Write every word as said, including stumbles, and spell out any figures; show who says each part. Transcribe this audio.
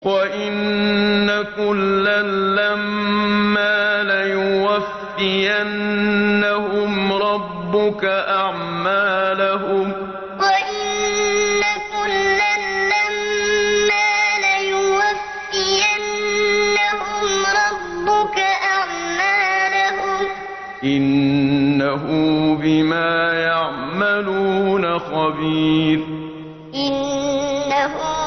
Speaker 1: وَإِنَّ كُلًّا لَّمَّا لَيُوَفِّيَنَّهُمْ رَبُّكَ أَعْمَالَهُمْ ۚ
Speaker 2: وَإِنَّ كُلًّا لَّمَّا لَيُوَفِّيَنَّهُمْ رَبُّكَ أَعْمَالَهُمْ ۚ
Speaker 1: إِنَّهُ بِمَا يَعْمَلُونَ خَبِيرٌ
Speaker 2: إِنَّهُ